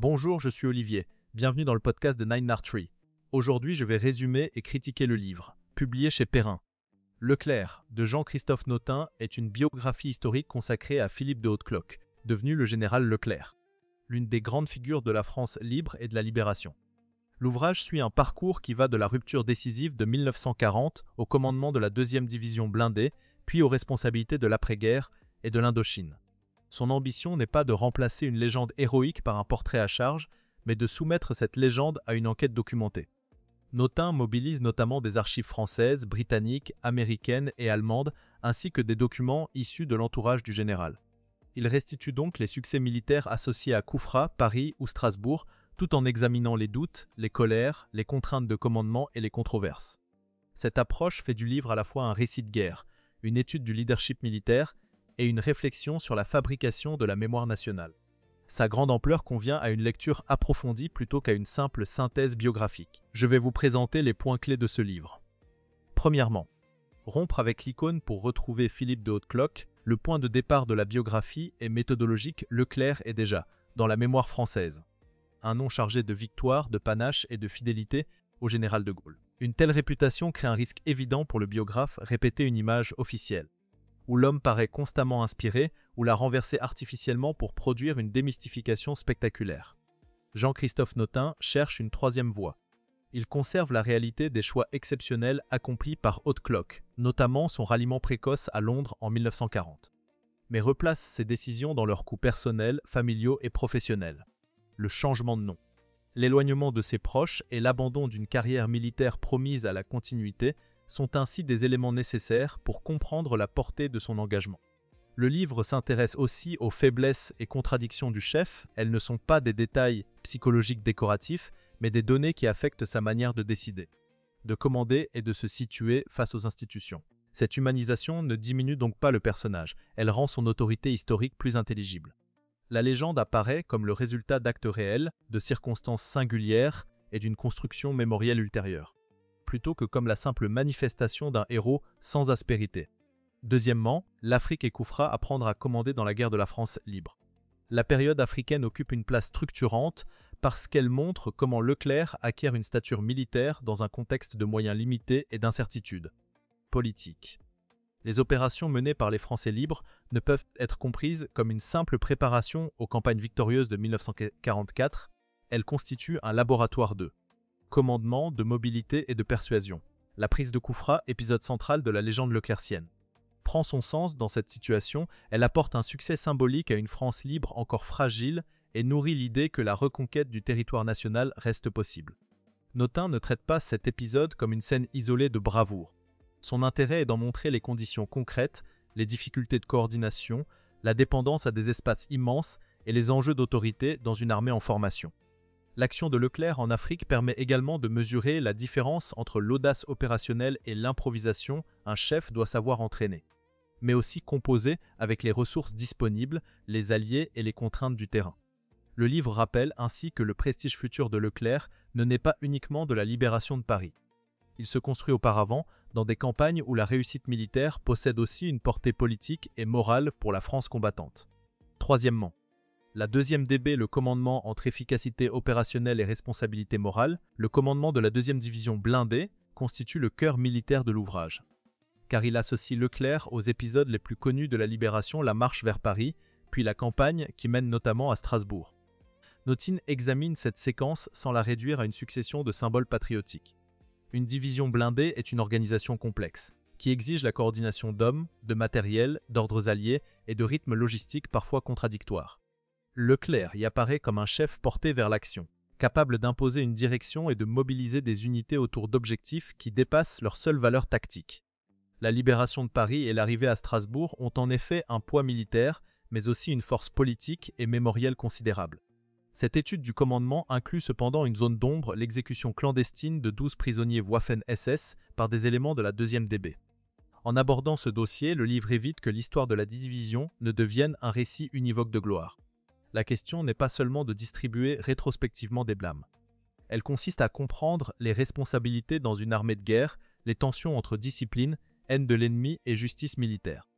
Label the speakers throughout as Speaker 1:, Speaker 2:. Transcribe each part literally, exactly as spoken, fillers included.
Speaker 1: Bonjour, je suis Olivier. Bienvenue dans le podcast de Nine Archery. Aujourd'hui, je vais résumer et critiquer le livre, publié chez Perrin. Leclerc, de Jean-Christophe Notin, est une biographie historique consacrée à Philippe de Hautecloque, devenu le général Leclerc, l'une des grandes figures de la France libre et de la Libération. L'ouvrage suit un parcours qui va de la rupture décisive de mille neuf cent quarante au commandement de la deuxième division blindée, puis aux responsabilités de l'après-guerre et de l'Indochine. Son ambition n'est pas de remplacer une légende héroïque par un portrait à charge, mais de soumettre cette légende à une enquête documentée. Notin mobilise notamment des archives françaises, britanniques, américaines et allemandes, ainsi que des documents issus de l'entourage du général. Il restitue donc les succès militaires associés à Coufra, Paris ou Strasbourg, tout en examinant les doutes, les colères, les contraintes de commandement et les controverses. Cette approche fait du livre à la fois un récit de guerre, une étude du leadership militaire et une réflexion sur la fabrication de la mémoire nationale. Sa grande ampleur convient à une lecture approfondie plutôt qu'à une simple synthèse biographique. Je vais vous présenter les points clés de ce livre. Premièrement, rompre avec l'icône pour retrouver Philippe de Hautecloque. Le point de départ de la biographie est méthodologique. Leclerc est déjà, dans la mémoire française, un nom chargé de victoire, de panache et de fidélité au général de Gaulle. Une telle réputation crée un risque évident pour le biographe, répéter une image officielle, où l'homme paraît constamment inspiré, ou la renverser artificiellement pour produire une démystification spectaculaire. Jean-Christophe Notin cherche une troisième voie. Il conserve la réalité des choix exceptionnels accomplis par Hautecloque, notamment son ralliement précoce à Londres en mille neuf cent quarante, mais replace ses décisions dans leurs coûts personnels, familiaux et professionnels. Le changement de nom, l'éloignement de ses proches et l'abandon d'une carrière militaire promise à la continuité sont ainsi des éléments nécessaires pour comprendre la portée de son engagement. Le livre s'intéresse aussi aux faiblesses et contradictions du chef. Elles ne sont pas des détails psychologiques décoratifs, mais des données qui affectent sa manière de décider, de commander et de se situer face aux institutions. Cette humanisation ne diminue donc pas le personnage, elle rend son autorité historique plus intelligible. La légende apparaît comme le résultat d'actes réels, de circonstances singulières et d'une construction mémorielle ultérieure, plutôt que comme la simple manifestation d'un héros sans aspérité. Deuxièmement, l'Afrique et Coufra apprendre à commander dans la guerre de la France libre. La période africaine occupe une place structurante parce qu'elle montre comment Leclerc acquiert une stature militaire dans un contexte de moyens limités et d'incertitude politique. Les opérations menées par les Français libres ne peuvent être comprises comme une simple préparation aux campagnes victorieuses de mille neuf cent quarante-quatre, elles constituent un laboratoire de commandement, de mobilité et de persuasion. La prise de Coufra, épisode central de la légende leclercienne, prend son sens dans cette situation. Elle apporte un succès symbolique à une France libre encore fragile et nourrit l'idée que la reconquête du territoire national reste possible. Notin ne traite pas cet épisode comme une scène isolée de bravoure. Son intérêt est d'en montrer les conditions concrètes, les difficultés de coordination, la dépendance à des espaces immenses et les enjeux d'autorité dans une armée en formation. L'action de Leclerc en Afrique permet également de mesurer la différence entre l'audace opérationnelle et l'improvisation. Un chef doit savoir entraîner, mais aussi composer avec les ressources disponibles, les alliés et les contraintes du terrain. Le livre rappelle ainsi que le prestige futur de Leclerc ne naît pas uniquement de la libération de Paris. Il se construit auparavant dans des campagnes où la réussite militaire possède aussi une portée politique et morale pour la France combattante. Troisièmement, la deuxième D B, le commandement entre efficacité opérationnelle et responsabilité morale. Le commandement de la deuxième division blindée constitue le cœur militaire de l'ouvrage, car il associe Leclerc aux épisodes les plus connus de la Libération, la marche vers Paris, puis la campagne qui mène notamment à Strasbourg. Notin examine cette séquence sans la réduire à une succession de symboles patriotiques. Une division blindée est une organisation complexe, qui exige la coordination d'hommes, de matériel, d'ordres alliés et de rythmes logistiques parfois contradictoires. Leclerc y apparaît comme un chef porté vers l'action, capable d'imposer une direction et de mobiliser des unités autour d'objectifs qui dépassent leur seule valeur tactique. La libération de Paris et l'arrivée à Strasbourg ont en effet un poids militaire, mais aussi une force politique et mémorielle considérable. Cette étude du commandement inclut cependant une zone d'ombre, l'exécution clandestine de douze prisonniers Waffen-S S par des éléments de la deuxième D B. En abordant ce dossier, le livre évite que l'histoire de la division ne devienne un récit univoque de gloire. La question n'est pas seulement de distribuer rétrospectivement des blâmes. Elle consiste à comprendre les responsabilités dans une armée de guerre, les tensions entre discipline, haine de l'ennemi et justice militaire.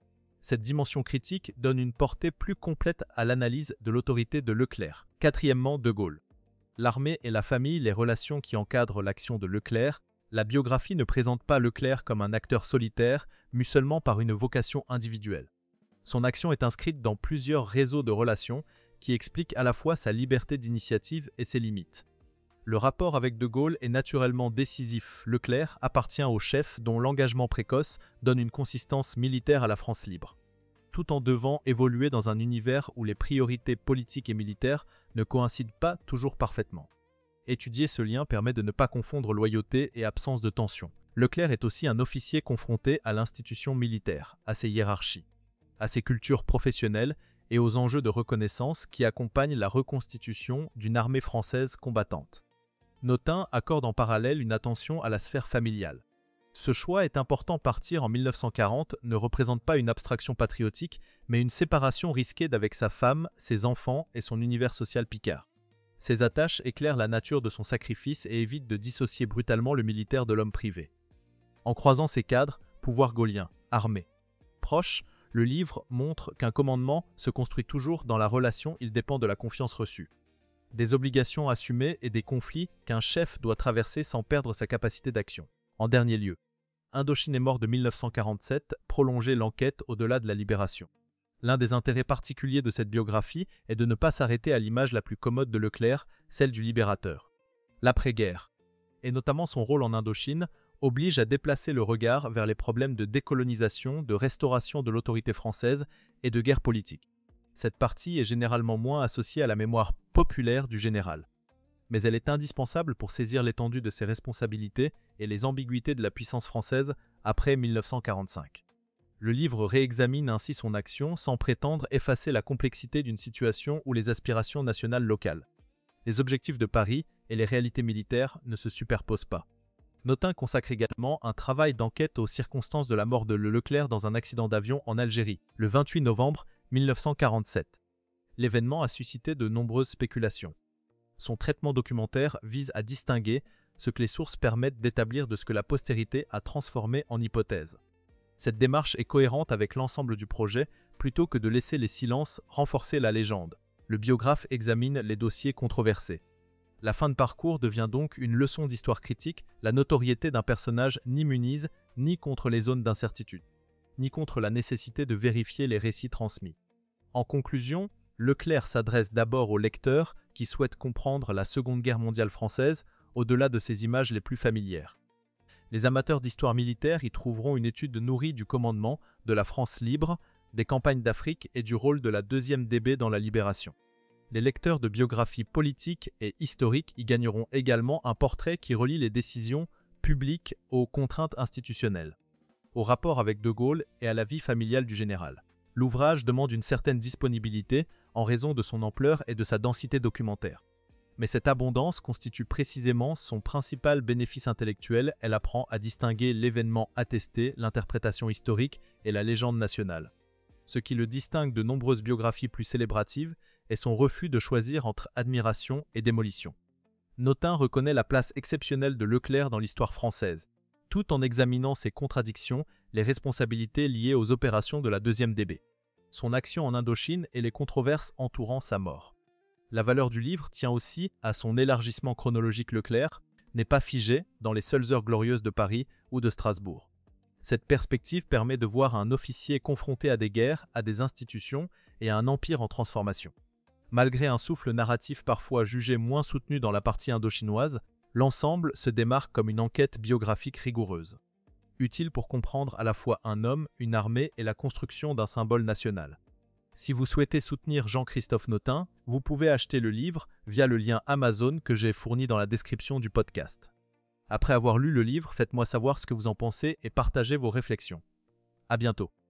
Speaker 1: Cette dimension critique donne une portée plus complète à l'analyse de l'autorité de Leclerc. Quatrièmement, De Gaulle. L'armée et la famille, les relations qui encadrent l'action de Leclerc. La biographie ne présente pas Leclerc comme un acteur solitaire, mû seulement par une vocation individuelle. Son action est inscrite dans plusieurs réseaux de relations qui expliquent à la fois sa liberté d'initiative et ses limites. Le rapport avec De Gaulle est naturellement décisif. Leclerc appartient au chef dont l'engagement précoce donne une consistance militaire à la France libre, tout en devant évoluer dans un univers où les priorités politiques et militaires ne coïncident pas toujours parfaitement. Étudier ce lien permet de ne pas confondre loyauté et absence de tension. Leclerc est aussi un officier confronté à l'institution militaire, à ses hiérarchies, à ses cultures professionnelles et aux enjeux de reconnaissance qui accompagnent la reconstitution d'une armée française combattante. Notin accorde en parallèle une attention à la sphère familiale. Ce choix est important. Partir en mille neuf cent quarante ne représente pas une abstraction patriotique, mais une séparation risquée d'avec sa femme, ses enfants et son univers social picard. Ces attaches éclairent la nature de son sacrifice et évitent de dissocier brutalement le militaire de l'homme privé. En croisant ces cadres, pouvoir gaullien, armée, proche, le livre montre qu'un commandement se construit toujours dans la relation, il dépend de la confiance reçue, des obligations assumées et des conflits qu'un chef doit traverser sans perdre sa capacité d'action. En dernier lieu, Indochine est mort de mille neuf cent quarante-sept, prolonger l'enquête au-delà de la libération. L'un des intérêts particuliers de cette biographie est de ne pas s'arrêter à l'image la plus commode de Leclerc, celle du libérateur. L'après-guerre, et notamment son rôle en Indochine, oblige à déplacer le regard vers les problèmes de décolonisation, de restauration de l'autorité française et de guerre politique. Cette partie est généralement moins associée à la mémoire populaire du général. Mais elle est indispensable pour saisir l'étendue de ses responsabilités et les ambiguïtés de la puissance française après mille neuf cent quarante-cinq. Le livre réexamine ainsi son action sans prétendre effacer la complexité d'une situation ou les aspirations nationales locales. Les objectifs de Paris et les réalités militaires ne se superposent pas. Notin consacre également un travail d'enquête aux circonstances de la mort de Leclerc dans un accident d'avion en Algérie, le vingt-huit novembre mille neuf cent quarante-sept. L'événement a suscité de nombreuses spéculations. Son traitement documentaire vise à distinguer ce que les sources permettent d'établir de ce que la postérité a transformé en hypothèse. Cette démarche est cohérente avec l'ensemble du projet, plutôt que de laisser les silences renforcer la légende. Le biographe examine les dossiers controversés. La fin de parcours devient donc une leçon d'histoire critique. La notoriété d'un personnage n'immunise ni contre les zones d'incertitude, ni contre la nécessité de vérifier les récits transmis. En conclusion, Leclerc s'adresse d'abord aux lecteurs qui souhaitent comprendre la Seconde Guerre mondiale française au-delà de ses images les plus familières. Les amateurs d'histoire militaire y trouveront une étude nourrie du commandement, de la France libre, des campagnes d'Afrique et du rôle de la deuxième D B dans la libération. Les lecteurs de biographies politiques et historiques y gagneront également un portrait qui relie les décisions publiques aux contraintes institutionnelles, au rapport avec De Gaulle et à la vie familiale du général. L'ouvrage demande une certaine disponibilité en raison de son ampleur et de sa densité documentaire. Mais cette abondance constitue précisément son principal bénéfice intellectuel. Elle apprend à distinguer l'événement attesté, l'interprétation historique et la légende nationale. Ce qui le distingue de nombreuses biographies plus célébratives est son refus de choisir entre admiration et démolition. Notin reconnaît la place exceptionnelle de Leclerc dans l'histoire française, tout en examinant ses contradictions, les responsabilités liées aux opérations de la deuxième D B, son action en Indochine et les controverses entourant sa mort. La valeur du livre tient aussi à son élargissement chronologique. Leclerc n'est pas figé dans les seules heures glorieuses de Paris ou de Strasbourg. Cette perspective permet de voir un officier confronté à des guerres, à des institutions et à un empire en transformation. Malgré un souffle narratif parfois jugé moins soutenu dans la partie indochinoise, l'ensemble se démarque comme une enquête biographique rigoureuse, utile pour comprendre à la fois un homme, une armée et la construction d'un symbole national. Si vous souhaitez soutenir Jean-Christophe Notin, vous pouvez acheter le livre via le lien Amazon que j'ai fourni dans la description du podcast. Après avoir lu le livre, faites-moi savoir ce que vous en pensez et partagez vos réflexions. À bientôt.